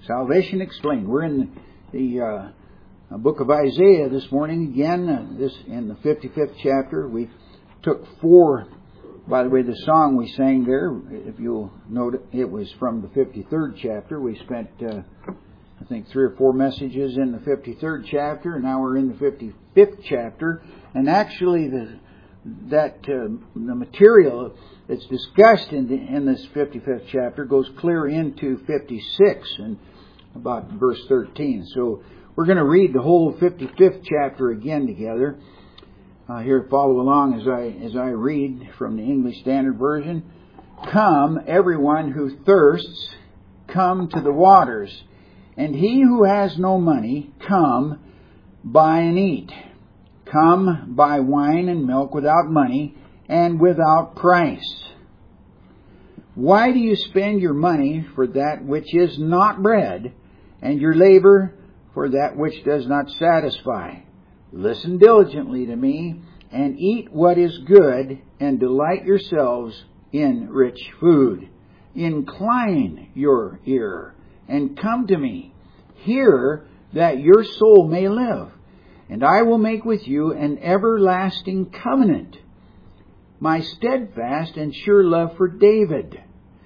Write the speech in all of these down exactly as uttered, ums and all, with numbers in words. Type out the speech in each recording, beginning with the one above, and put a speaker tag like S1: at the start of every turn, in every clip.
S1: Salvation Explained. We're in the uh, book of Isaiah this morning again. Uh, this in the fifty-fifth chapter. We took four. By the way, the song we sang there, if you'll note, it was from the fifty-third chapter. We spent, uh, I think, three or four messages in the fifty-third chapter, and now we're in the fifty-fifth chapter. And actually, the that uh, the material that's discussed in the, in this fifty-fifth chapter goes clear into fifty-six and about verse thirteen. So we're going to read the whole fifty-fifth chapter again together. Uh, here, follow along as I as I read from the English Standard Version. Come, everyone who thirsts, come to the waters, and he who has no money, come, buy and eat. Come, buy wine and milk without money and without price. Why do you spend your money for that which is not bread, and your labor for that which does not satisfy? Listen diligently to me, and eat what is good, and delight yourselves in rich food. Incline your ear, and come to me. Hear, that your soul may live. And I will make with you an everlasting covenant, my steadfast and sure love for David.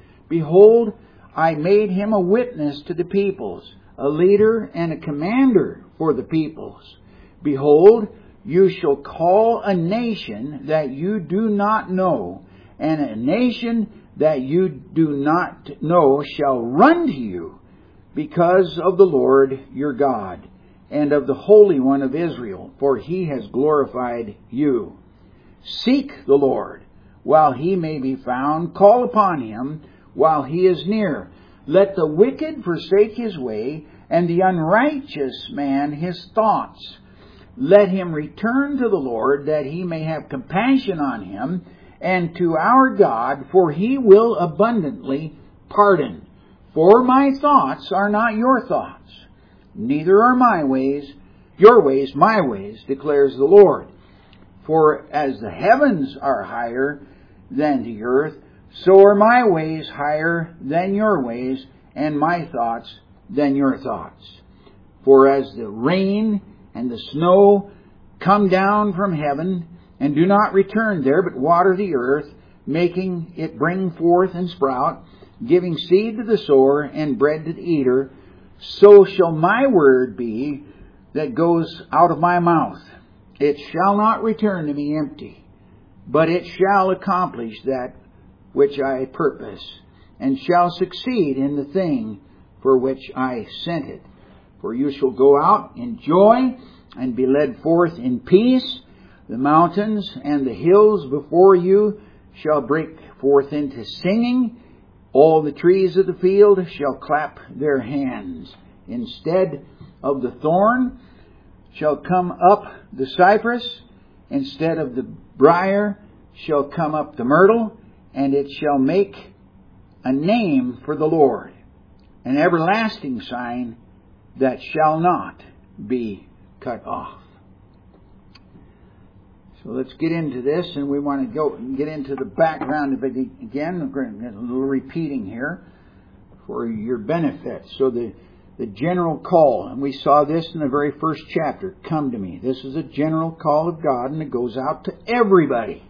S1: Behold, I made him a witness to the peoples, a leader and a commander for the peoples. Behold, you shall call a nation that you do not know, and a nation that you do not know shall run to you, because of the Lord your God, and of the Holy One of Israel, for he has glorified you. Seek the Lord while he may be found. Call upon him while he is near. Let the wicked forsake his way, and the unrighteous man his thoughts. Let him return to the Lord, that he may have compassion on him, and to our God, for he will abundantly pardon. For my thoughts are not your thoughts, neither are my ways your ways my ways, declares the Lord. For as the heavens are higher than the earth, so are my ways higher than your ways, and my thoughts than your thoughts. For as the rain and the snow come down from heaven, and do not return there, but water the earth, making it bring forth and sprout, giving seed to the sower and bread to the eater, so shall my word be that goes out of my mouth. It shall not return to me empty, but it shall accomplish that which I purpose, and shall succeed in the thing for which I sent it. For you shall go out in joy, and be led forth in peace. The mountains and the hills before you shall break forth into singing. All the trees of the field shall clap their hands. Instead of the thorn shall come up the cypress. Instead of the briar shall come up the myrtle. And it shall make a name for the Lord, an everlasting sign that shall not be cut off. So let's get into this, and we want to go get into the background of it again. We're going to get a little repeating here for your benefit. So the, the general call, and we saw this in the very first chapter, come to me. This is a general call of God, and it goes out to everybody.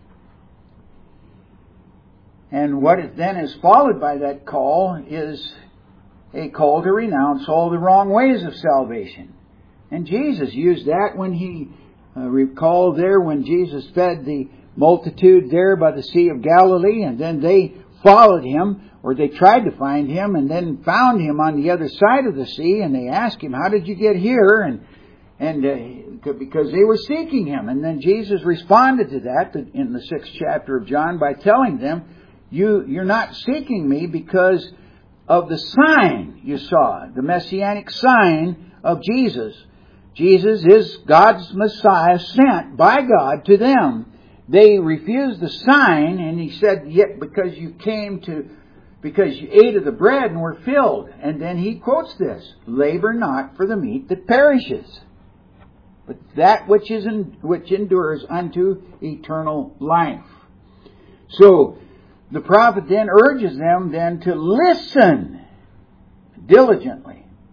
S1: And what it then is followed by that call is a call to renounce all the wrong ways of salvation. And Jesus used that when he uh, recalled there when Jesus fed the multitude there by the Sea of Galilee, and then they followed him, or they tried to find him, and then found him on the other side of the sea, and they asked him, how did you get here? And and uh, because they were seeking him. And then Jesus responded to that in the sixth chapter of John by telling them, You, you're not seeking me because of the sign you saw, the messianic sign of Jesus. Jesus is God's Messiah sent by God to them. They refused the sign, and he said, yet because you came to, because you ate of the bread and were filled. And then he quotes this, labor not for the meat that perishes, but that which is in, which endures unto eternal life. So, the prophet then urges them then to listen diligently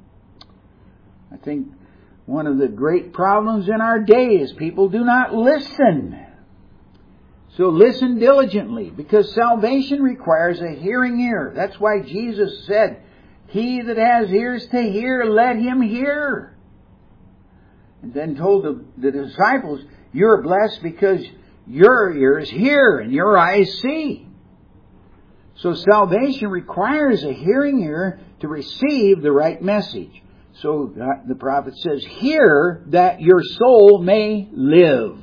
S1: think one of the great problems in our day is people do not listen. So listen diligently, because salvation requires a hearing ear. That's why Jesus said, "He that has ears to hear, let him hear." And then told the, the disciples, "You're blessed because your ears hear and your eyes see." So salvation requires a hearing ear to receive the right message. So the prophet says, "Hear that your soul may live."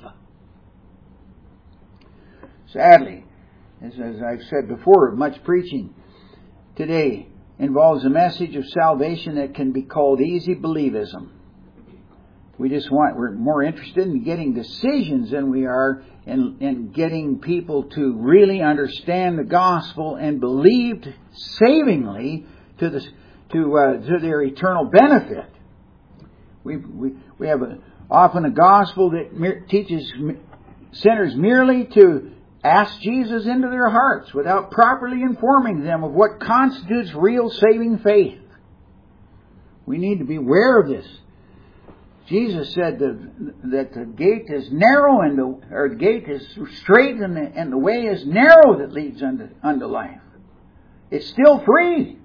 S1: Sadly, as, as I've said before, much preaching today involves a message of salvation that can be called easy believism. We just want, we're more interested in getting decisions than we are in, in getting people to really understand the gospel and believe savingly to the to uh, to their eternal benefit. We we we have a, often a gospel that mer- teaches sinners merely to ask Jesus into their hearts without properly informing them of what constitutes real saving faith. We need to be aware of this. Jesus said that, that the gate is narrow and the, or the gate is straight and the, and the way is narrow that leads unto, unto life. It's still free.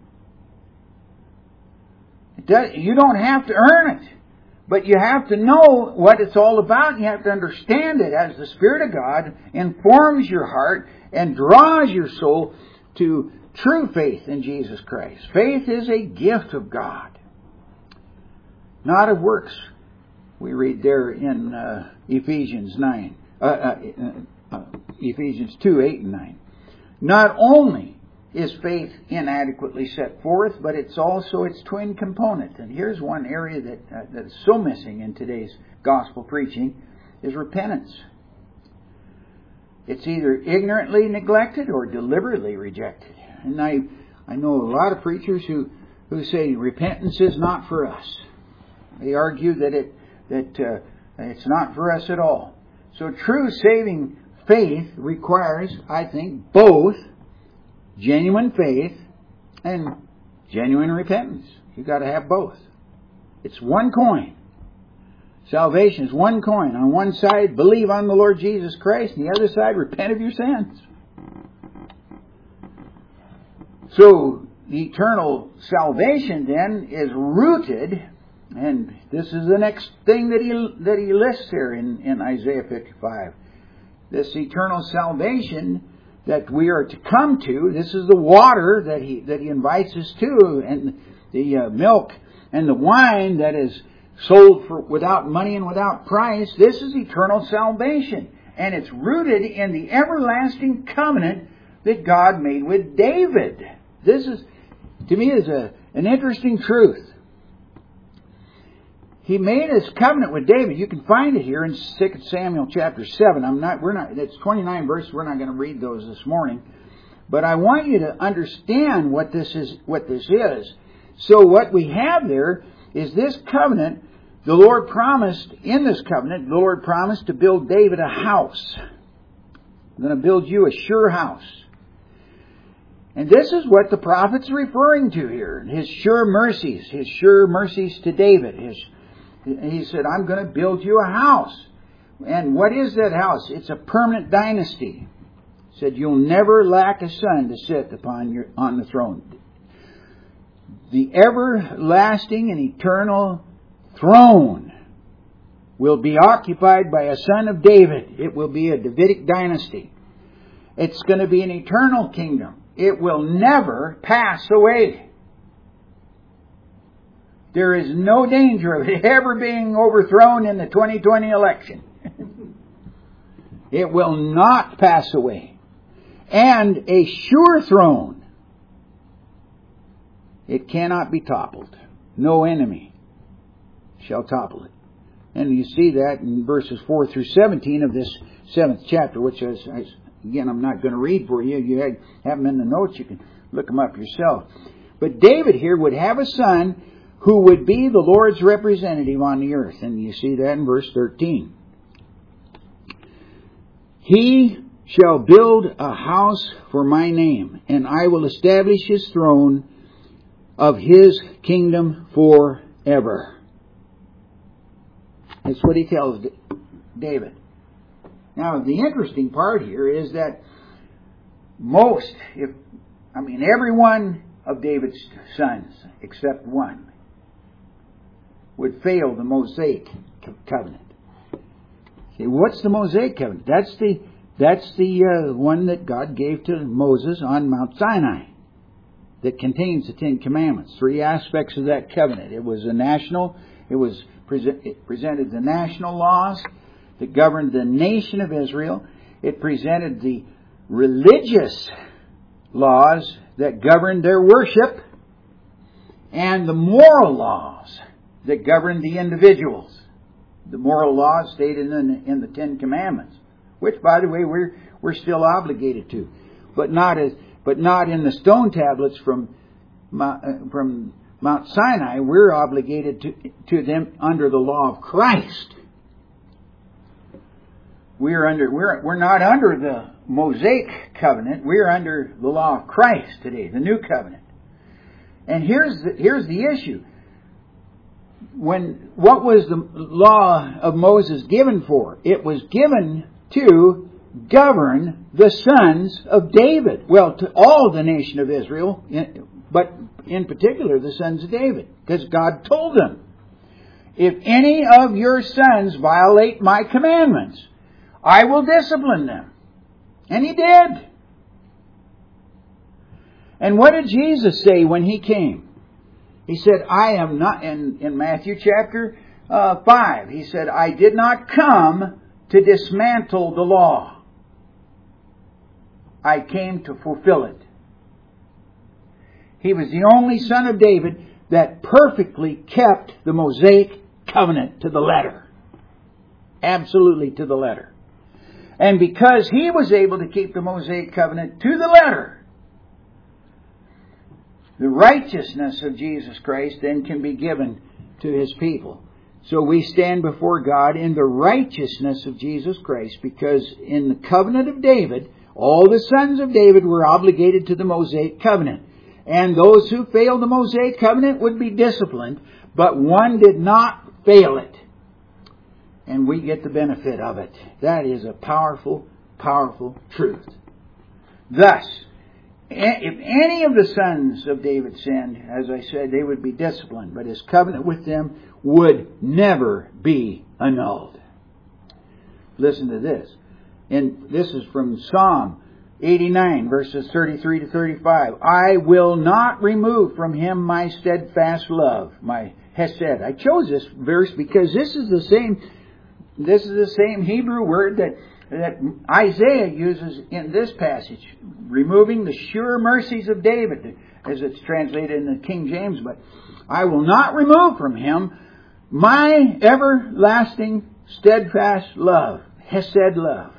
S1: It does, you don't have to earn it. But you have to know what it's all about. You have to understand it as the Spirit of God informs your heart and draws your soul to true faith in Jesus Christ. Faith is a gift of God, not of works. We read there in uh, Ephesians nine, uh, uh, uh, Ephesians two, eight and nine. Not only is faith inadequately set forth, but it's also its twin component. And here's one area that uh, that is so missing in today's gospel preaching is repentance. It's either ignorantly neglected or deliberately rejected. And I I know a lot of preachers who, who say repentance is not for us. They argue that it that uh, it's not for us at all. So true saving faith requires, I think, both genuine faith and genuine repentance. You've got to have both. It's one coin. Salvation is one coin. On one side, believe on the Lord Jesus Christ. And the other side, repent of your sins. So, the eternal salvation then is rooted, and this is the next thing that he that he lists here in, in Isaiah fifty-five. This eternal salvation that we are to come to, this is the water that he that he invites us to, and the uh, milk and the wine that is sold for without money and without price. This is eternal salvation, and it's rooted in the everlasting covenant that God made with David. This is, to me, is a an interesting truth. He made his covenant with David. You can find it here in Second Samuel chapter seven. I'm not, we're not, it's twenty-nine verses. We're not going to read those this morning. But I want you to understand what this is, what this is. So what we have there is this covenant. The Lord promised, in this covenant, the Lord promised to build David a house. I'm going to build you a sure house. And this is what the prophet's referring to here. His sure mercies, his sure mercies to David. His He said, I'm going to build you a house. And what is that house? It's a permanent dynasty. He said, you'll never lack a son to sit upon your on the throne. The everlasting and eternal throne will be occupied by a son of David. It will be a Davidic dynasty. It's going to be an eternal kingdom. It will never pass away. There is no danger of it ever being overthrown in the twenty twenty election. It will not pass away. And a sure throne. It cannot be toppled. No enemy shall topple it. And you see that in verses four through seventeen of this seventh chapter, which is, again, I'm not going to read for you. You have them in the notes. You can look them up yourself. But David here would have a son who would be the Lord's representative on the earth. And you see that in verse thirteen. He shall build a house for my name, and I will establish his throne of his kingdom forever. That's what he tells David. Now, the interesting part here is that most, if I mean every one of David's sons, except one, would fail the Mosaic covenant. See, what's the Mosaic covenant? That's the that's the uh, one that God gave to Moses on Mount Sinai, that contains the Ten Commandments. Three aspects of that covenant. It was a national. It was it presented the national laws that governed the nation of Israel. It presented the religious laws that governed their worship, and the moral laws that governed the individuals. The moral laws stated in the, in the Ten Commandments, which, by the way, we're we're still obligated to, but not as but not in the stone tablets from from Mount Sinai. We're obligated to to them under the law of Christ. We're under we're we're not under the Mosaic covenant. We're under the law of Christ today, the new covenant. And here's the, here's the issue. When what was the law of Moses given for? It was given to govern the sons of David. Well, to all the nation of Israel, but in particular the sons of David, because God told them, if any of your sons violate my commandments, I will discipline them. And He did. And what did Jesus say when He came? He said, I am not, in, in Matthew chapter uh, five, He said, I did not come to dismantle the law. I came to fulfill it. He was the only son of David that perfectly kept the Mosaic covenant to the letter. Absolutely to the letter. And because he was able to keep the Mosaic covenant to the letter, the righteousness of Jesus Christ then can be given to His people. So we stand before God in the righteousness of Jesus Christ, because in the covenant of David, all the sons of David were obligated to the Mosaic covenant. And those who failed the Mosaic covenant would be disciplined, but one did not fail it. And we get the benefit of it. That is a powerful, powerful truth. Thus, if any of the sons of David sinned, as I said, they would be disciplined, but His covenant with them would never be annulled. Listen to this. And this is from Psalm eighty-nine, verses thirty-three to thirty-five. I will not remove from him my steadfast love, my hesed. I chose this verse because this is the same, this is the same Hebrew word that that Isaiah uses in this passage, removing the sure mercies of David, as it's translated in the King James. But I will not remove from him my everlasting steadfast love, hesed love,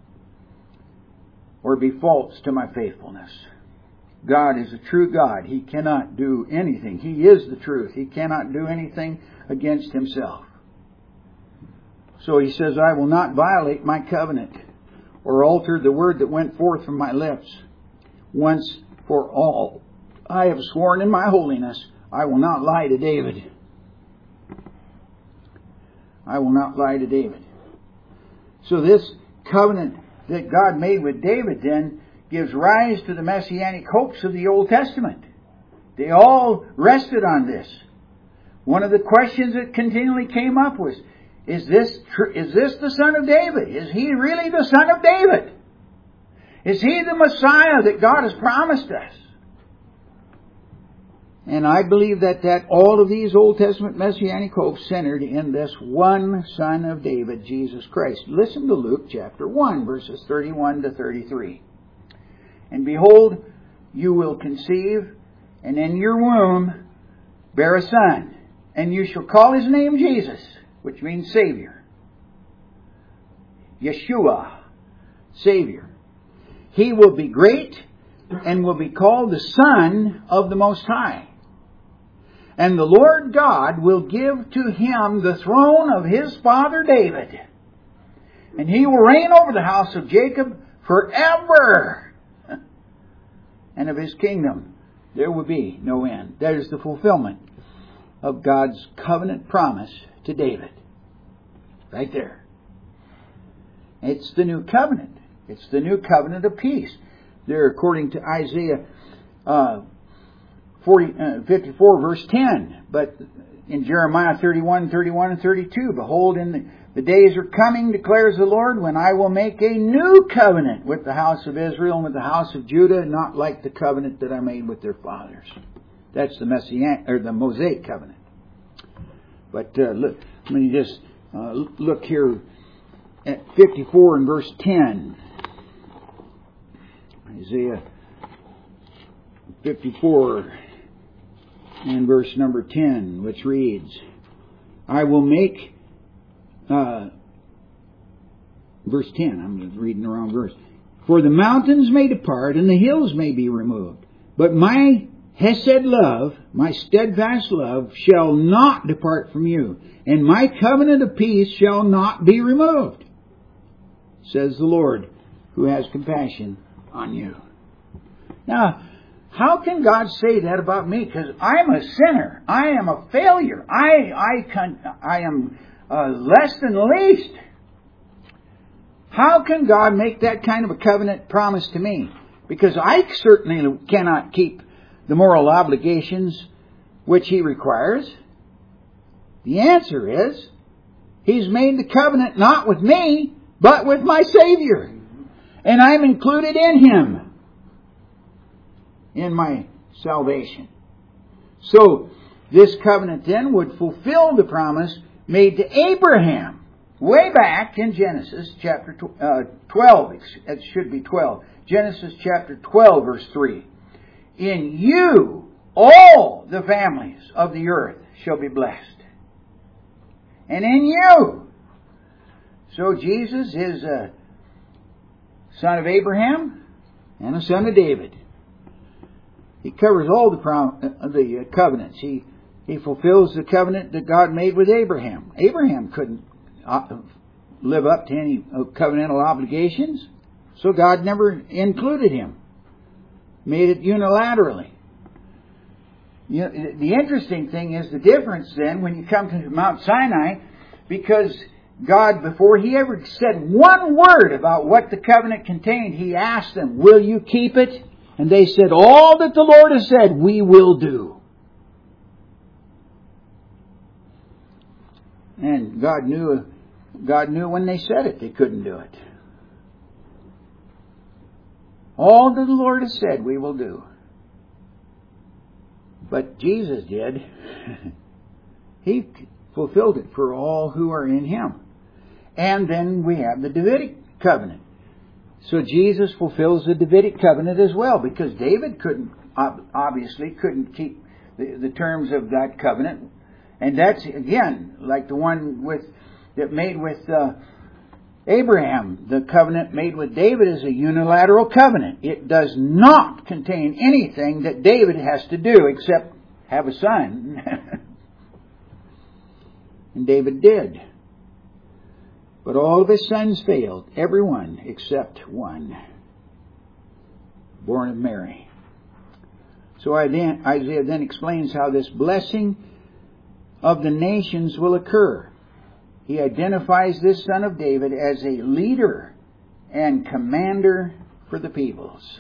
S1: or be false to my faithfulness. God is a true God. He cannot do anything. He is the truth. He cannot do anything against Himself. So He says, I will not violate my covenant or alter the word that went forth from my lips. Once for all, I have sworn in my holiness, I will not lie to David. I will not lie to David. So this covenant that God made with David then gives rise to the messianic hopes of the Old Testament. They all rested on this. One of the questions that continually came up was, Is this tr- is this the son of David? Is He really the son of David? Is He the Messiah that God has promised us? And I believe that, that all of these Old Testament messianic hopes centered in this one son of David, Jesus Christ. Listen to Luke chapter one, verses thirty-one to thirty-three. And behold, you will conceive, and in your womb bear a son, and you shall call His name Jesus, which means Savior. Yeshua, Savior. He will be great and will be called the Son of the Most High. And the Lord God will give to Him the throne of His father David. And He will reign over the house of Jacob forever. And of His kingdom there will be no end. That is the fulfillment of God's covenant promise to David. Right there. It's the new covenant. It's the new covenant of peace. There, according to Isaiah uh, forty, uh, fifty-four, verse ten. But in Jeremiah thirty-one, thirty-one and thirty-two, behold, in the, the days are coming, declares the Lord, when I will make a new covenant with the house of Israel and with the house of Judah, not like the covenant that I made with their fathers. That's the Messianic, or the Mosaic covenant. But uh, look, let me just uh, look here at fifty-four and verse ten. Isaiah fifty-four and verse number ten, which reads, I will make, uh, verse ten, I'm reading the wrong verse. For the mountains may depart and the hills may be removed, but my Hesed love, my steadfast love, shall not depart from you, and my covenant of peace shall not be removed, says the Lord, who has compassion on you. Now, how can God say that about me? Because I'm a sinner. I am a failure. I I can I am uh, less than the least. How can God make that kind of a covenant promise to me? Because I certainly cannot keep the moral obligations which He requires. The answer is, He's made the covenant not with me, but with my Savior. And I'm included in Him, in my salvation. So, this covenant then would fulfill the promise made to Abraham way back in Genesis chapter twelve. It should be twelve. Genesis chapter twelve, verse three. In you, all the families of the earth shall be blessed. And in you. So Jesus is a son of Abraham and a son of David. He covers all the prom- the covenants. He he fulfills the covenant that God made with Abraham. Abraham couldn't live up to any covenantal obligations, so God never included him. Made it unilaterally. You know, the interesting thing is the difference then when you come to Mount Sinai, because God, before He ever said one word about what the covenant contained, He asked them, will you keep it? And they said, all that the Lord has said, we will do. And God knew, God knew when they said it, they couldn't do it. All that the Lord has said, we will do. But Jesus did. He fulfilled it for all who are in Him. And then we have the Davidic covenant. So Jesus fulfills the Davidic covenant as well, because David couldn't, obviously, couldn't keep the, the terms of that covenant. And that's, again, like the one with that made with uh, Abraham. The covenant made with David is a unilateral covenant. It does not contain anything that David has to do except have a son. And David did. But all of his sons failed. Every one except one. Born of Mary. So Isaiah then explains how this blessing of the nations will occur. He identifies this son of David as a leader and commander for the peoples.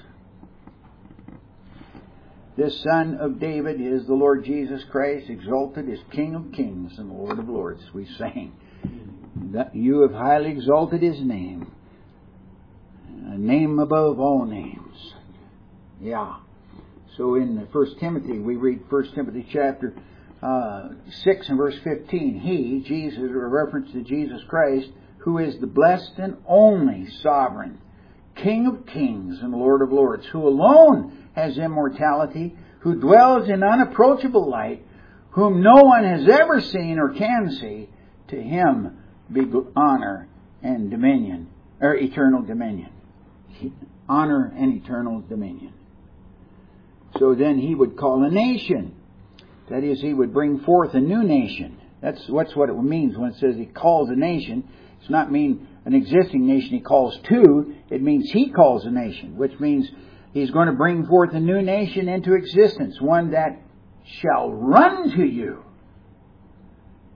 S1: This son of David is the Lord Jesus Christ, exalted as King of kings and Lord of lords. We sang, that you have highly exalted His name, a name above all names. Yeah. So in First Timothy, we read First Timothy chapter uh, six and verse fifteen. He, Jesus, a reference to Jesus Christ, who is the blessed and only sovereign, King of kings and Lord of lords, who alone has immortality, who dwells in unapproachable light, whom no one has ever seen or can see, to Him be honor and dominion, or eternal dominion. Honor and eternal dominion. So then He would call a nation. That is, He would bring forth a new nation. That's, that's what it means when it says He calls a nation. It's not mean an existing nation He calls to. It means He calls a nation, which means He's going to bring forth a new nation into existence, one that shall run to you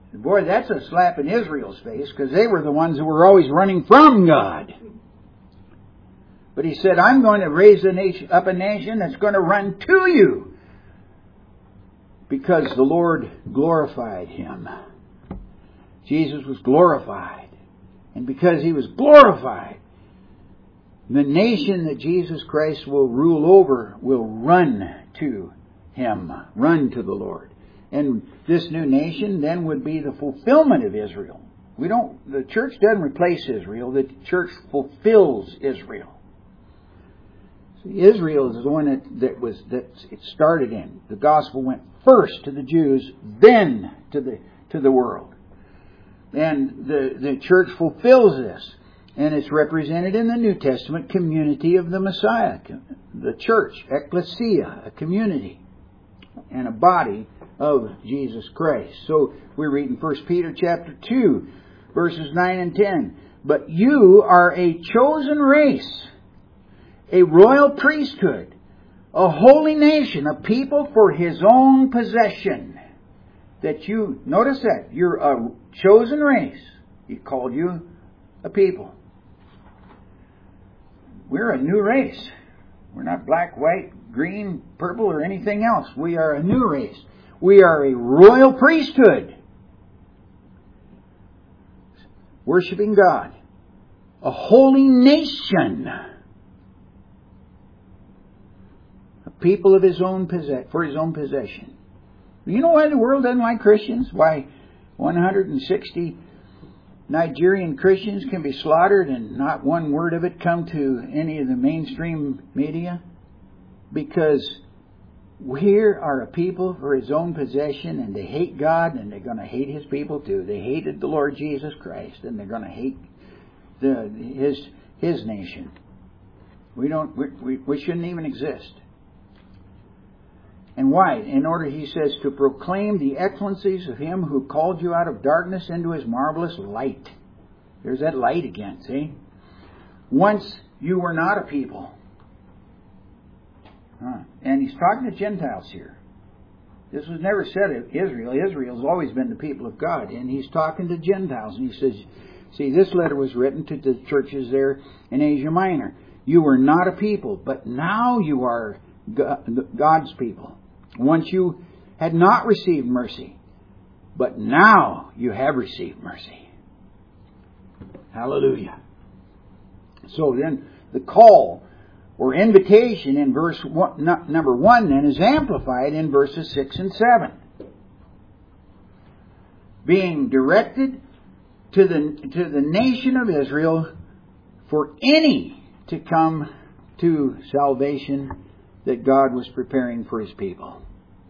S1: Boy, that's a slap in Israel's face, because they were the ones who were always running from God. But he said, I'm going to raise a nation, up a nation that's going to run to you, because the Lord glorified him. Jesus was glorified. And because he was glorified, the nation that Jesus Christ will rule over will run to him, run to the Lord. And this new nation then would be the fulfillment of Israel. We don't, the church doesn't replace Israel, the church fulfills Israel. See, Israel is the one that, that was that it started in. The gospel went first to the Jews, then to the to the world. And the, the church fulfills this. And it's represented in the New Testament community of the Messiah. The church, ecclesia, a community and a body of Jesus Christ. So we read in First Peter chapter two, verses nine and ten. But you are a chosen race, a royal priesthood, a holy nation, a people for his own possession. That you, notice that, you're a chosen race. He called you a people. We're a new race. We're not black, white, green, purple, or anything else. We are a new race. We are a royal priesthood, worshiping God. A holy nation, a people of his own possess for his own possession. You know why the world doesn't like Christians? Why one hundred sixty Nigerian Christians can be slaughtered and not one word of it come to any of the mainstream media? Because we are a people for his own possession, and they hate God, and they're going to hate his people too. They hated the Lord Jesus Christ, and they're going to hate the his his nation. We don't. We, we, we shouldn't even exist. And why? In order, he says, to proclaim the excellencies of him who called you out of darkness into his marvelous light. There's that light again, see? Once you were not a people. Huh. And he's talking to Gentiles here. This was never said of Israel. Israel's always been the people of God. And he's talking to Gentiles. And he says, see, this letter was written to the churches there in Asia Minor. You were not a people, but now you are God's people. Once you had not received mercy, but now you have received mercy. Hallelujah. So then the call or invitation in verse one, number one then is amplified in verses six and seven. Being directed to the, to the nation of Israel for any to come to salvation that God was preparing for his people.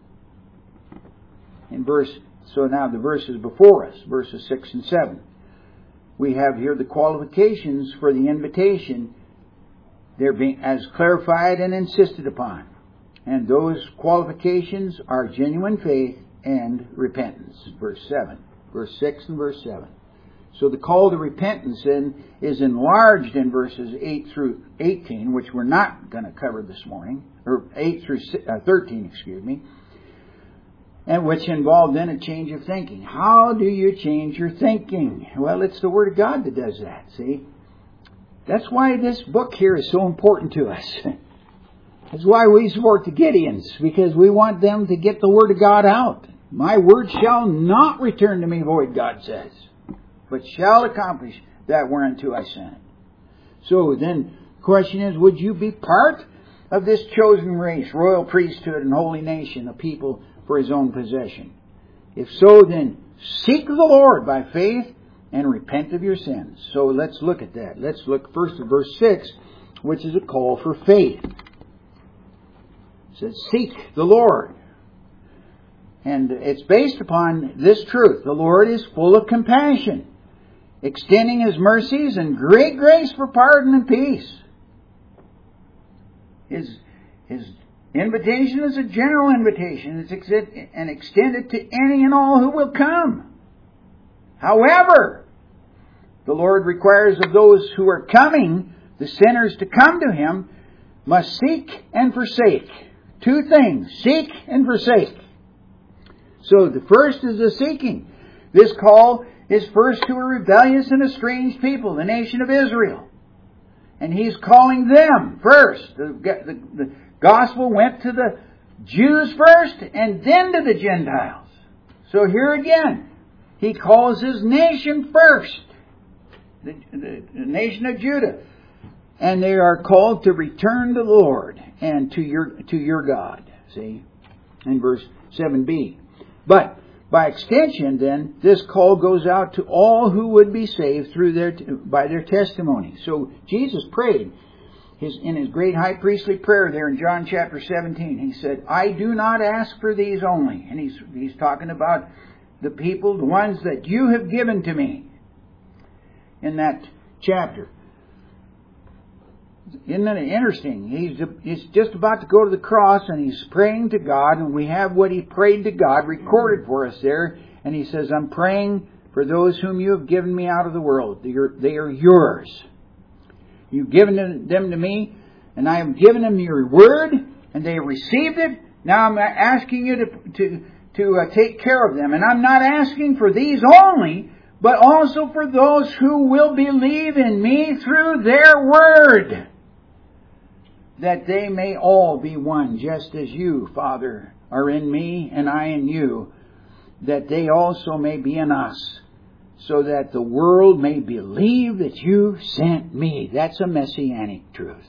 S1: In verse, so now the verses before us, verses six and seven, we have here the qualifications for the invitation. They're being as clarified and insisted upon. And those qualifications are genuine faith and repentance. Verse seven, verse six and verse seven. So the call to repentance then is enlarged in verses eight through eighteen, which we're not going to cover this morning, or eight through thirteen, excuse me, and which involved then a change of thinking. How do you change your thinking? Well, it's the Word of God that does that, see? That's why this book here is so important to us. That's why we support the Gideons, because we want them to get the Word of God out. My word shall not return to me void, God says, but shall accomplish that whereunto I sent it. So then the question is, would you be part of this chosen race, royal priesthood and holy nation, a people for his own possession? If so, then seek the Lord by faith and repent of your sins. So let's look at that. Let's look first at verse six, which is a call for faith. It says, seek the Lord. And it's based upon this truth. The Lord is full of compassion, extending his mercies and great grace for pardon and peace. His, his invitation is a general invitation. It's ex- and extended to any and all who will come. However, the Lord requires of those who are coming, the sinners to come to him, must seek and forsake. Two things, seek and forsake. So the first is the seeking. This call is first to a rebellious and estranged people, the nation of Israel. And He's calling them first. The, the, the gospel went to the Jews first and then to the Gentiles. So here again, He calls His nation first. The, the, the nation of Judah. And they are called to return to the Lord and to your to your God. See? In verse seven b. But by extension, then, this call goes out to all who would be saved through their by their testimony. So Jesus prayed his in His great high priestly prayer there in John chapter seventeen. He said, I do not ask for these only. And he's he's talking about the people, the ones that you have given to me. In that chapter. Isn't that interesting? He's, he's just about to go to the cross and he's praying to God, and we have what he prayed to God recorded for us there. And he says, I'm praying for those whom you have given me out of the world. They are, they are yours. You've given them to me, and I have given them your word, and they have received it. Now I'm asking you to, to, to uh, take care of them. And I'm not asking for these only, but also for those who will believe in me through their word, that they may all be one, just as you, Father, are in me and I in you, that they also may be in us, so that the world may believe that you sent me. That's a messianic truth.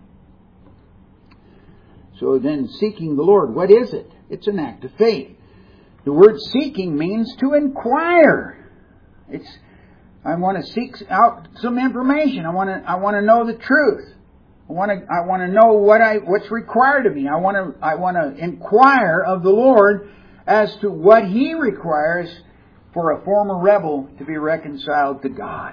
S1: So then, seeking the Lord, what is it? It's an act of faith. The word seeking means to inquire. It's, I want to seek out some information. I want to, I want to know the truth. I want to, I want to know what I, what's required of me. I want to, I want to inquire of the Lord as to what He requires for a former rebel to be reconciled to God.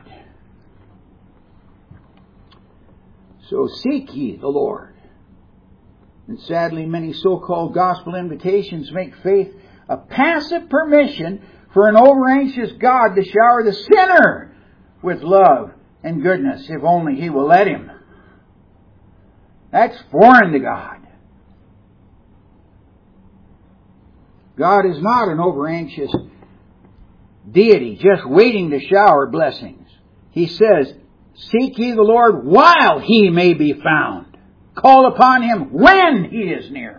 S1: So seek ye the Lord. And sadly, many so-called gospel invitations make faith a passive permission for an over-anxious God to shower the sinner with love and goodness, if only He will let Him. That's foreign to God. God is not an over-anxious deity just waiting to shower blessings. He says, seek ye the Lord while He may be found. Call upon Him when He is near.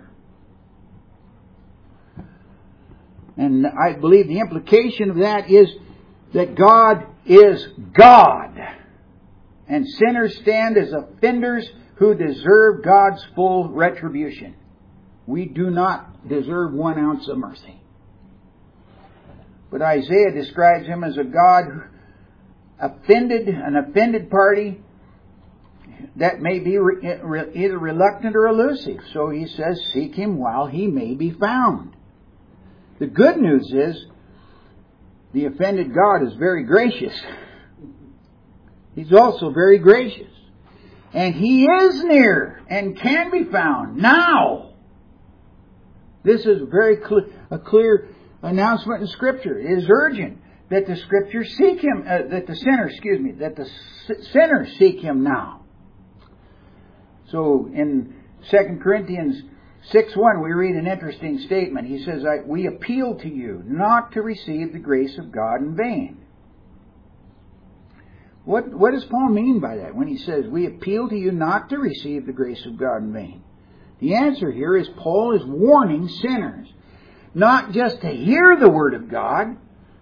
S1: And I believe the implication of that is that God is God. And sinners stand as offenders who deserve God's full retribution. We do not deserve one ounce of mercy. But Isaiah describes Him as a God offended, an offended party that may be re- re- either reluctant or elusive. So he says, seek Him while He may be found. The good news is, the offended God is very gracious. He's also very gracious. And He is near and can be found now. This is very cl- a clear announcement in Scripture. It is urgent that the Scripture seek Him, uh, that the sinner, excuse me, that the s- sinner seek Him now. So in Second Corinthians six one, we read an interesting statement. He says, I, we appeal to you not to receive the grace of God in vain. What, what does Paul mean by that when he says, we appeal to you not to receive the grace of God in vain? The answer here is Paul is warning sinners not just to hear the Word of God,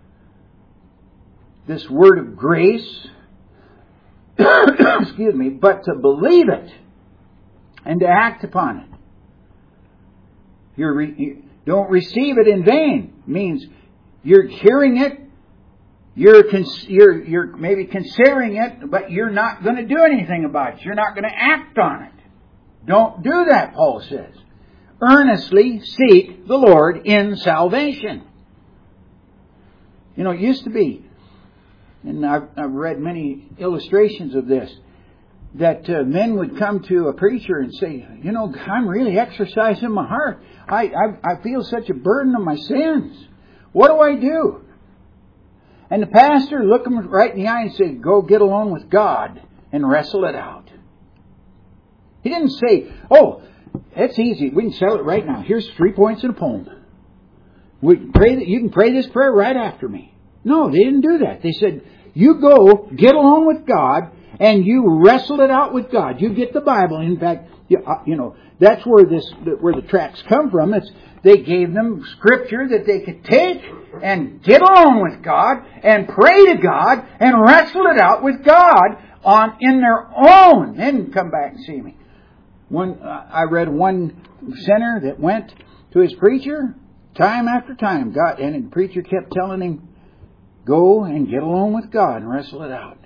S1: this Word of grace, excuse me, but to believe it and to act upon it. You're re- you don't receive it in vain. Means you're hearing it, you're cons- you're you're maybe considering it, but you're not going to do anything about it. You're not going to act on it. Don't do that, Paul says. Earnestly seek the Lord in salvation. You know, it used to be, and I've, I've read many illustrations of this, that uh, men would come to a preacher and say, you know, I'm really exercising my heart. I, I, I feel such a burden of my sins. What do I do? And the pastor looked him right in the eye and said, go get along with God and wrestle it out. He didn't say, oh, it's easy. We can settle it right now. Here's three points in a poem. We pray that you can pray this prayer right after me. No, they didn't do that. They said, you go, get along with God, and you wrestle it out with God. You get the Bible. In fact, you, uh, you know, that's where this, where the tracts come from. It's, they gave them Scripture that they could take and get along with God and pray to God and wrestle it out with God on, in their own. Then come back and see me. One, uh, I read one sinner that went to his preacher time after time. God, and the preacher kept telling him, go and get along with God and wrestle it out.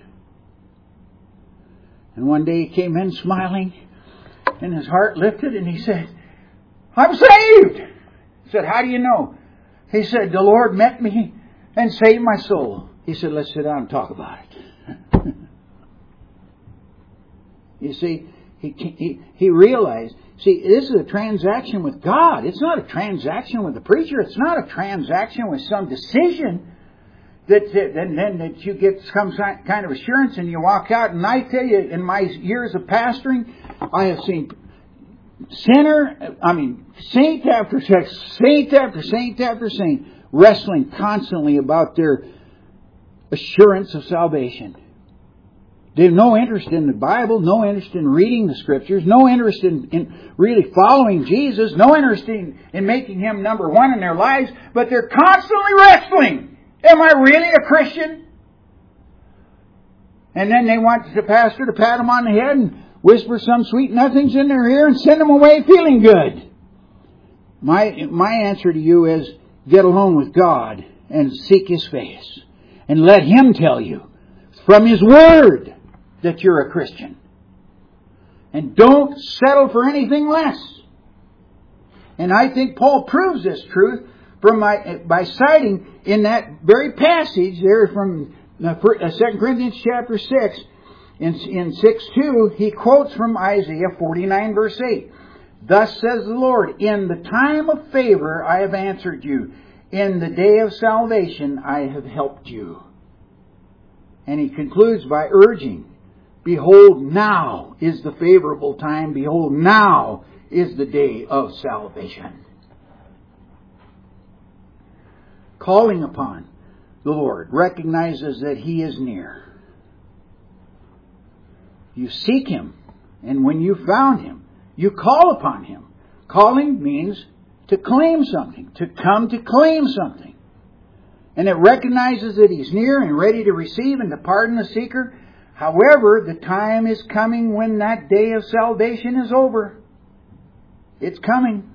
S1: And one day he came in smiling, and his heart lifted, and he said, I'm saved! He said, how do you know? He said, the Lord met me and saved my soul. He said, let's sit down and talk about it. You see, he, he, he realized, see, this is a transaction with God. It's not a transaction with the preacher. It's not a transaction with some decision that, that and then that you get some kind of assurance and you walk out. And I tell you, in my years of pastoring, I have seen sinner, I mean, saint after saint after saint after saint, wrestling constantly about their assurance of salvation. They have no interest in the Bible, no interest in reading the Scriptures, no interest in, in really following Jesus, no interest in, in making Him number one in their lives, but they're constantly wrestling. Am I really a Christian? And then they want the pastor to pat them on the head and whisper some sweet nothings in their ear and send them away feeling good. My, my answer to you is, get alone with God and seek His face. And let Him tell you from His Word that you're a Christian. And don't settle for anything less. And I think Paul proves this truth from my, by citing in that very passage there from Second Corinthians chapter six, in, in six two, he quotes from Isaiah forty-nine verse eight. Thus says the Lord, in the time of favor I have answered you. In the day of salvation I have helped you. And he concludes by urging, behold, now is the favorable time. Behold, now is the day of salvation. Calling upon the Lord recognizes that He is near. You seek Him, and when you found Him, you call upon Him. Calling means to claim something, to come to claim something. And it recognizes that He's near and ready to receive and to pardon the seeker. However, the time is coming when that day of salvation is over. It's coming.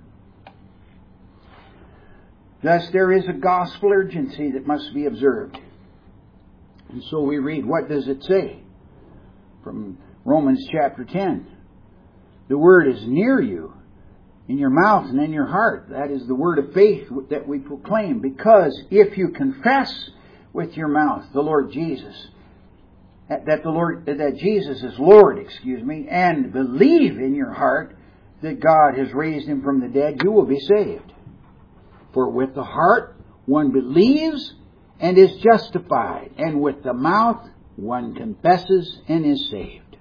S1: Thus, there is a gospel urgency that must be observed. And so we read, what does it say? From Romans chapter ten. The word is near you, in your mouth and in your heart. That is the word of faith that we proclaim. Because if you confess with your mouth the Lord Jesus, that the Lord, that Jesus is Lord, excuse me, and believe in your heart that God has raised Him from the dead, you will be saved. For with the heart one believes and is justified, and with the mouth one confesses and is saved.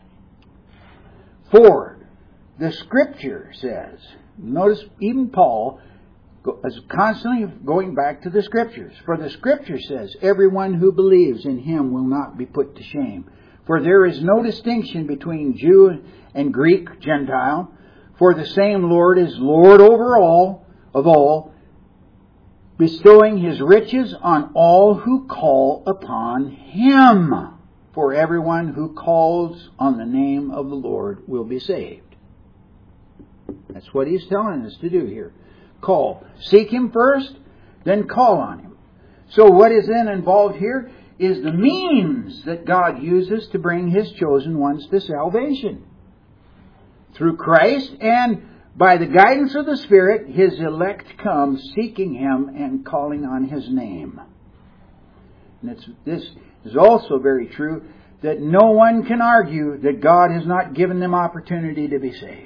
S1: For the Scripture says, notice even Paul is constantly going back to the Scriptures. For the Scripture says, everyone who believes in Him will not be put to shame. For there is no distinction between Jew and Greek, Gentile. For the same Lord is Lord over all, of all, bestowing His riches on all who call upon Him. For everyone who calls on the name of the Lord will be saved. That's what He's telling us to do here. Call. Seek Him first, then call on Him. So what is then involved here is the means that God uses to bring His chosen ones to salvation. Through Christ and by the guidance of the Spirit, His elect come seeking Him and calling on His name. And it's, this is also very true that no one can argue that God has not given them opportunity to be saved.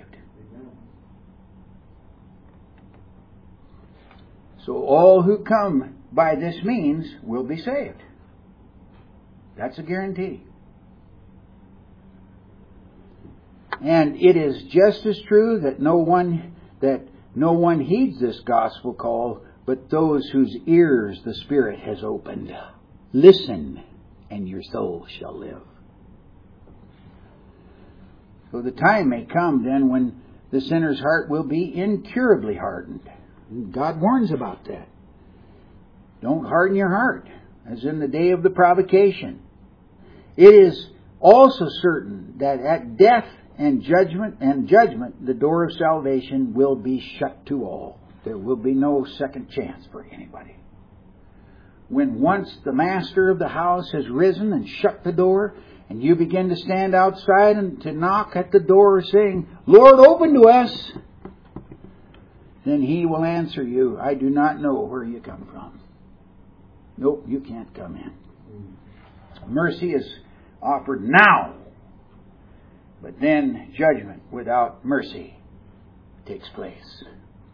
S1: So all who come by this means will be saved. That's a guarantee. And it is just as true that no one that no one heeds this gospel call but those whose ears the Spirit has opened. Listen, and your soul shall live. So the time may come then when the sinner's heart will be incurably hardened. God warns about that. Don't harden your heart, as in the day of the provocation. It is also certain that at death and judgment and judgment, the door of salvation will be shut to all. There will be no second chance for anybody. When once the master of the house has risen and shut the door, and you begin to stand outside and to knock at the door saying, Lord, open to us, then He will answer you, I do not know where you come from. Nope, you can't come in. Mercy is offered now, but then judgment without mercy takes place.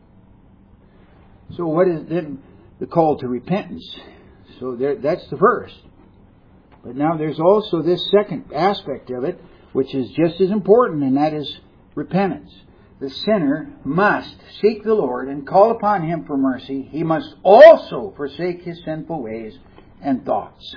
S1: So what is then the call to repentance? So there, that's the first. But now there's also this second aspect of it, which is just as important, and that is repentance. The sinner must seek the Lord and call upon Him for mercy. He must also forsake his sinful ways and thoughts.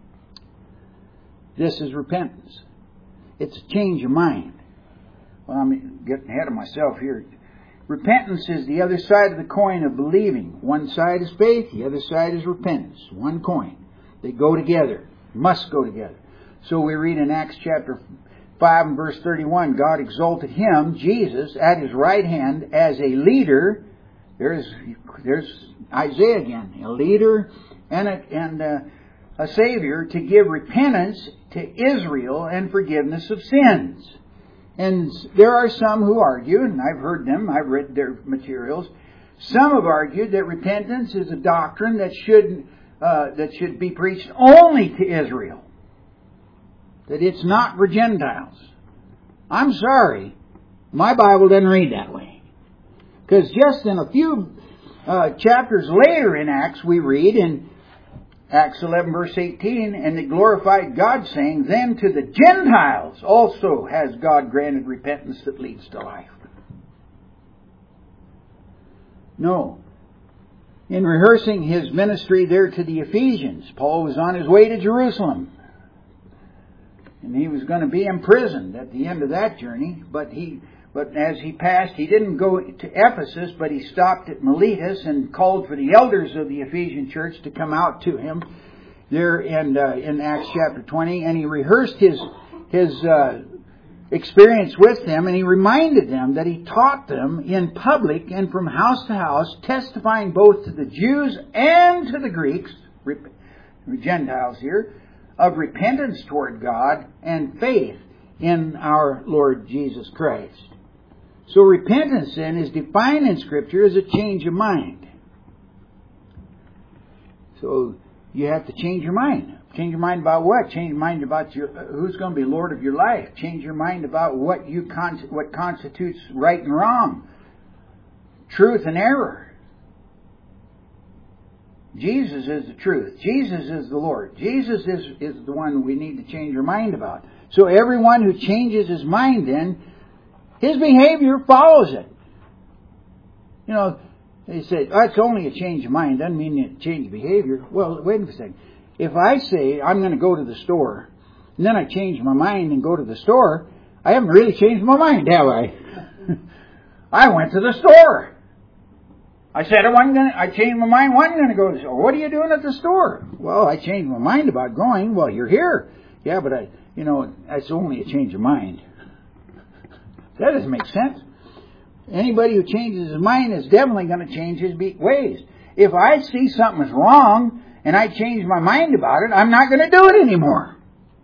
S1: This is repentance. It's a change of mind. Well, I'm getting ahead of myself here. Repentance is the other side of the coin of believing. One side is faith, the other side is repentance. One coin. They go together. Must go together. So we read in Acts chapter five and verse thirty-one, God exalted Him, Jesus, at His right hand as a leader. There's there's Isaiah again. A leader and a, and a, a Savior to give repentance to Israel and forgiveness of sins. And there are some who argue, and I've heard them, I've read their materials, some have argued that repentance is a doctrine that should uh, that should be preached only to Israel. That it's not for Gentiles. I'm sorry, my Bible doesn't read that way. Because just in a few uh, chapters later in Acts, we read in Acts eleven verse eighteen, and they glorified God, saying, then to the Gentiles also has God granted repentance that leads to life. No. In rehearsing his ministry there to the Ephesians, Paul was on his way to Jerusalem. And he was going to be imprisoned at the end of that journey, but he But as he passed, he didn't go to Ephesus, but he stopped at Miletus and called for the elders of the Ephesian church to come out to him there in, uh, in Acts chapter twenty. And he rehearsed his his uh, experience with them, and he reminded them that he taught them in public and from house to house, testifying both to the Jews and to the Greeks, Gentiles here, of repentance toward God and faith in our Lord Jesus Christ. So repentance then is defined in Scripture as a change of mind. So you have to change your mind. Change your mind about what? Change your mind about your who's going to be Lord of your life. Change your mind about what you con- what constitutes right and wrong, truth and error. Jesus is the truth. Jesus is the Lord. Jesus is, is the one we need to change our mind about. So everyone who changes his mind then, his behavior follows it. You know, they say, oh, it's only a change of mind. Doesn't mean you change behavior. Well, wait a second. If I say I'm going to go to the store, and then I change my mind and go to the store, I haven't really changed my mind, have I? I went to the store. I said I wasn't going to, I changed my mind, wasn't going to go to the store. What are you doing at the store? Well, I changed my mind about going. Well, you're here. Yeah, but I, you know, that's only a change of mind. That doesn't make sense. Anybody who changes his mind is definitely going to change his ways. If I see something is wrong and I change my mind about it, I'm not going to do it anymore.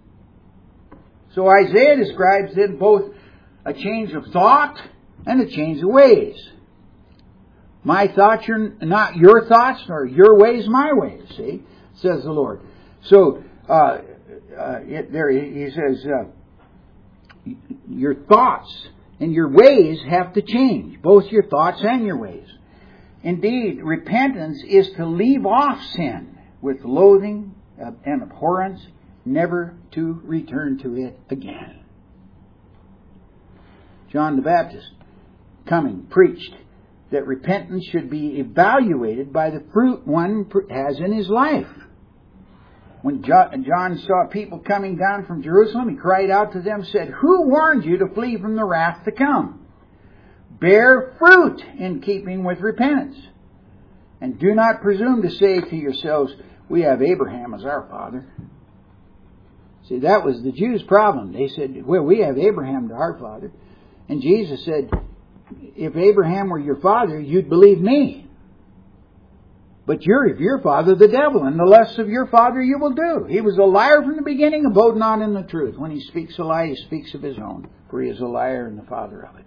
S1: So Isaiah describes then both a change of thought and a change of ways. My thoughts are not your thoughts, nor your ways my ways, see, says the Lord. So, uh, uh, it, there he says, uh, your thoughts and your ways have to change, both your thoughts and your ways. Indeed, repentance is to leave off sin with loathing and abhorrence, never to return to it again. John the Baptist, coming, preached that repentance should be evaluated by the fruit one has in his life. When John saw people coming down from Jerusalem, he cried out to them, said, "Who warned you to flee from the wrath to come? Bear fruit in keeping with repentance. And do not presume to say to yourselves, we have Abraham as our father." See, that was the Jews' problem. They said, well, we have Abraham to our father. And Jesus said, if Abraham were your father, you'd believe me. But you're of your father, the devil, and the lusts of your father you will do. He was a liar from the beginning, abode not in the truth. When he speaks a lie, he speaks of his own, for he is a liar and the father of it.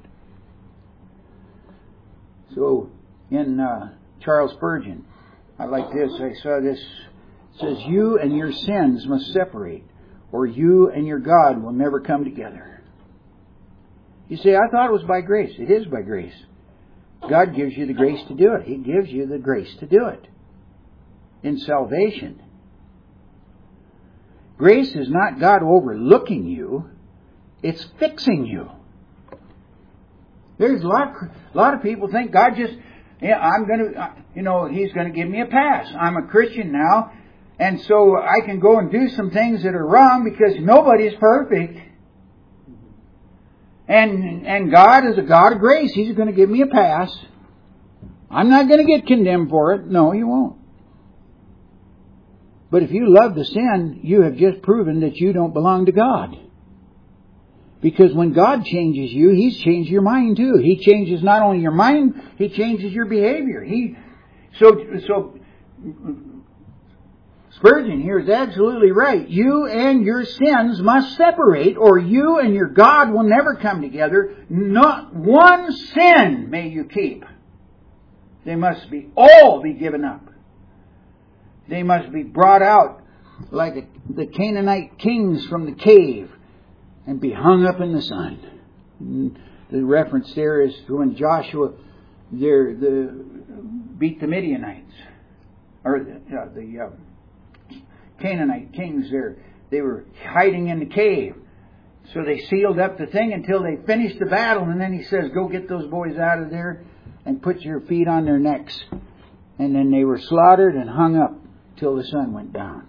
S1: So, in uh, Charles Spurgeon, I like this. I saw this. It says, "You and your sins must separate, or you and your God will never come together." You say, I thought it was by grace. It is by grace. God gives you the grace to do it. He gives you the grace to do it. In salvation. Grace is not God overlooking you. It's fixing you. There's a lot, a lot of people think God just, yeah, I'm going to, you know, He's going to give me a pass. I'm a Christian now, and so I can go and do some things that are wrong because nobody's perfect. And and God is a God of grace. He's going to give me a pass. I'm not going to get condemned for it. No, you won't. But if you love the sin, you have just proven that you don't belong to God. Because when God changes you, He's changed your mind too. He changes not only your mind, He changes your behavior. He so so Spurgeon here is absolutely right. You and your sins must separate, or you and your God will never come together. Not one sin may you keep. They must be all be given up. They must be brought out like a, the Canaanite kings from the cave and be hung up in the sun. And the reference there is to when Joshua there the beat the Midianites, or the, uh, the uh, Canaanite kings there. They were hiding in the cave. So they sealed up the thing until they finished the battle. And then he says, go get those boys out of there and put your feet on their necks. And then they were slaughtered and hung up till the sun went down.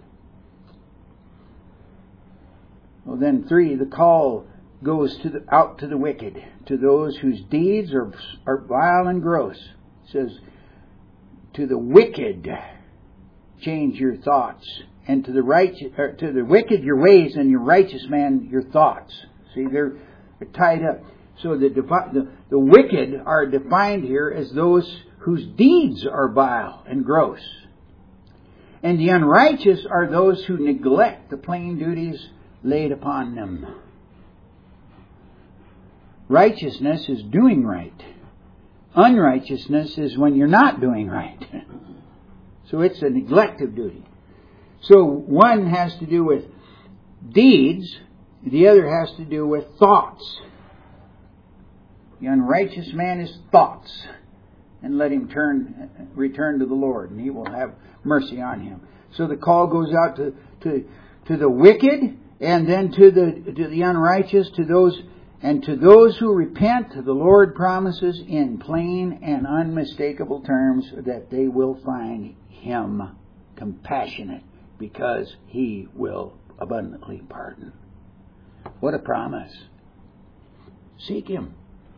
S1: Well, then three, the call goes to the, out to the wicked, to those whose deeds are, are vile and gross. It says, to the wicked, change your thoughts. And to the righteous, or to the wicked your ways, and your righteous man your thoughts. See, they're, they're tied up. So the, the the wicked are defined here as those whose deeds are vile and gross, and the unrighteous are those who neglect the plain duties laid upon them. Righteousness is doing right. Unrighteousness is when you're not doing right. So it's a neglect of duty. So one has to do with deeds, the other has to do with thoughts. The unrighteous man is thoughts, and let him turn, return to the Lord, and He will have mercy on him. So the call goes out to to, to the wicked, and then to the to the unrighteous, to those and to those who repent. The Lord promises in plain and unmistakable terms that they will find Him compassionate, because He will abundantly pardon. What a promise. Seek Him.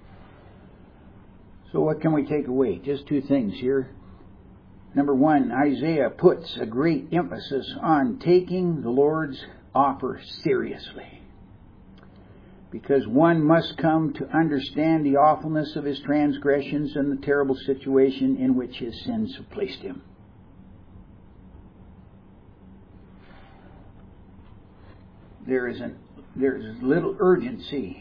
S1: So what can we take away? Just two things here. Number one, Isaiah puts a great emphasis on taking the Lord's offer seriously. Because one must come to understand the awfulness of his transgressions and the terrible situation in which his sins have placed him. There is an there is little urgency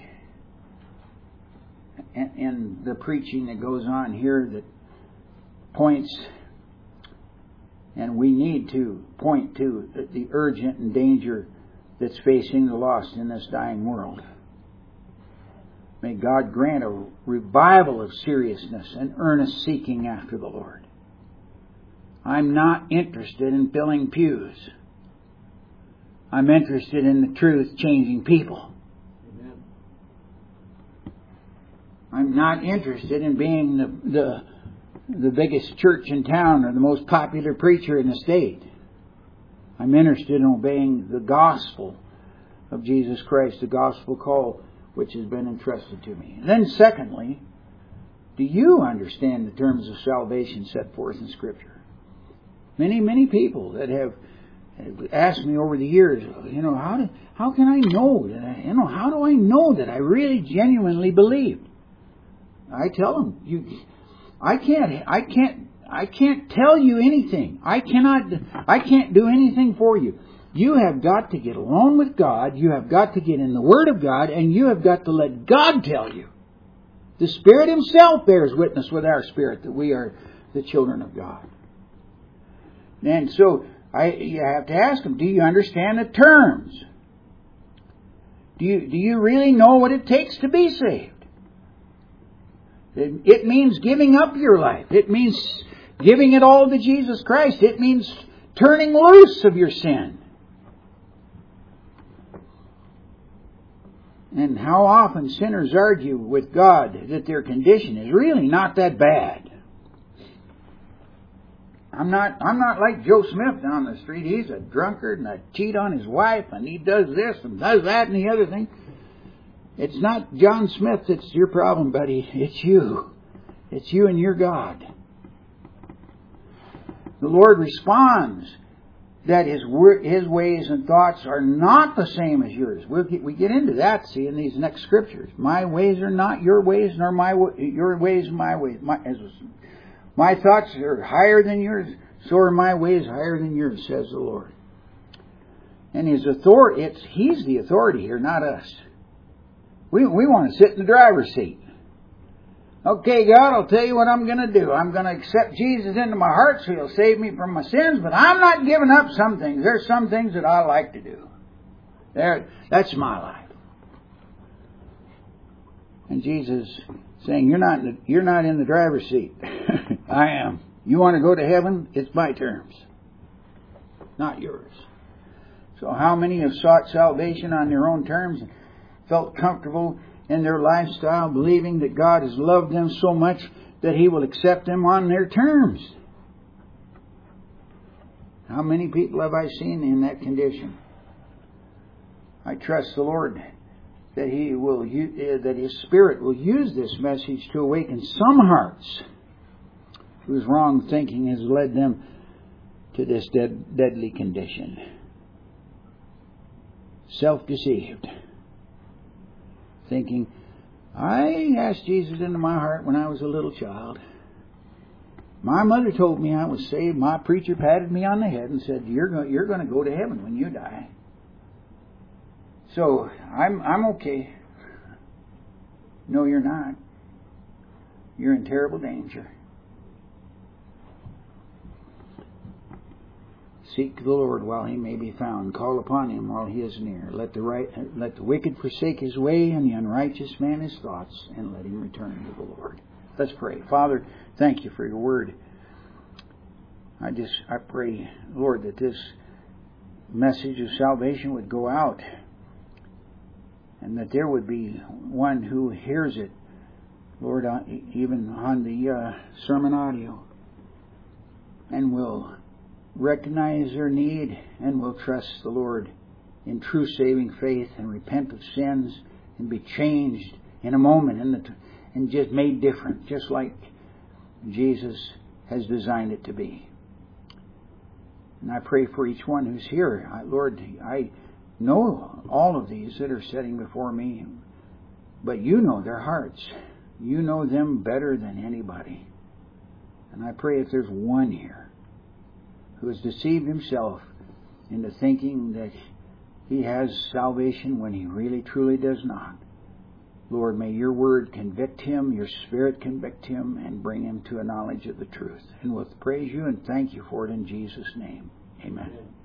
S1: in, in the preaching that goes on here that points, and we need to point to the urgent and danger that's facing the lost in this dying world. May God grant a revival of seriousness and earnest seeking after the Lord. I'm not interested in filling pews. I'm interested in the truth changing people. Amen. I'm not interested in being the, the the biggest church in town or the most popular preacher in the state. I'm interested in obeying the gospel of Jesus Christ, the gospel call which has been entrusted to me. And then secondly, do you understand the terms of salvation set forth in Scripture? Many, many people that have asked me over the years, you know, how do, how can I know that I, you know, how do I know that I really genuinely believed? I tell them, you, I can't, I can't, I can't tell you anything. I cannot, I can't do anything for you. You have got to get alone with God. You have got to get in the Word of God, and you have got to let God tell you. The Spirit Himself bears witness with our spirit that we are the children of God. And so I, you have to ask them, do you understand the terms? Do you, do you really know what it takes to be saved? It, it means giving up your life. It means giving it all to Jesus Christ. It means turning loose of your sin. And how often sinners argue with God that their condition is really not that bad. I'm not I'm not like Joe Smith down the street. He's a drunkard and a cheat on his wife and he does this and does that and the other thing. It's not John Smith that's your problem, buddy. It's you. It's you and your God. The Lord responds that His His ways and thoughts are not the same as yours. We'll get, we get into that, see, in these next scriptures. My ways are not your ways, nor my your ways my ways. My, as, my thoughts are higher than yours, so are my ways higher than yours, says the Lord. And His authority, it's He's the authority here, not us. We we want to sit in the driver's seat. Okay, God, I'll tell you what I'm going to do. I'm going to accept Jesus into my heart so He'll save me from my sins, but I'm not giving up some things. There's some things that I like to do. There, that's my life. And Jesus saying, you're not in the, you're not in the driver's seat. I am. You want to go to heaven? It's my terms, not yours. So how many have sought salvation on their own terms and felt comfortable in their lifestyle, believing that God has loved them so much that He will accept them on their terms? How many people have I seen in that condition? I trust the Lord that He will, that His Spirit will use this message to awaken some hearts whose wrong thinking has led them to this dead, deadly condition. Self-deceived. Thinking, I asked Jesus into my heart when I was a little child. My mother told me I was saved. My preacher patted me on the head and said, "You're going, you're going to go to heaven when you die. So I'm, I'm okay." No, you're not. You're in terrible danger. Seek the Lord while He may be found. Call upon Him while He is near. Let the right, let the wicked forsake his way, and the unrighteous man his thoughts, and let him return to the Lord. Let's pray. Father, thank You for Your word. I just, I pray, Lord, that this message of salvation would go out, and that there would be one who hears it, Lord, even on the uh, sermon audio, and will recognize their need and will trust the Lord in true saving faith and repent of sins and be changed in a moment and, the, and just made different, just like Jesus has designed it to be. And I pray for each one who's here. I, Lord, I know all of these that are sitting before me, but You know their hearts. You know them better than anybody. And I pray if there's one here who has deceived himself into thinking that he has salvation when he really truly does not, Lord, may Your word convict him, Your Spirit convict him, and bring him to a knowledge of the truth. And we'll praise You and thank You for it in Jesus' name. Amen. Amen.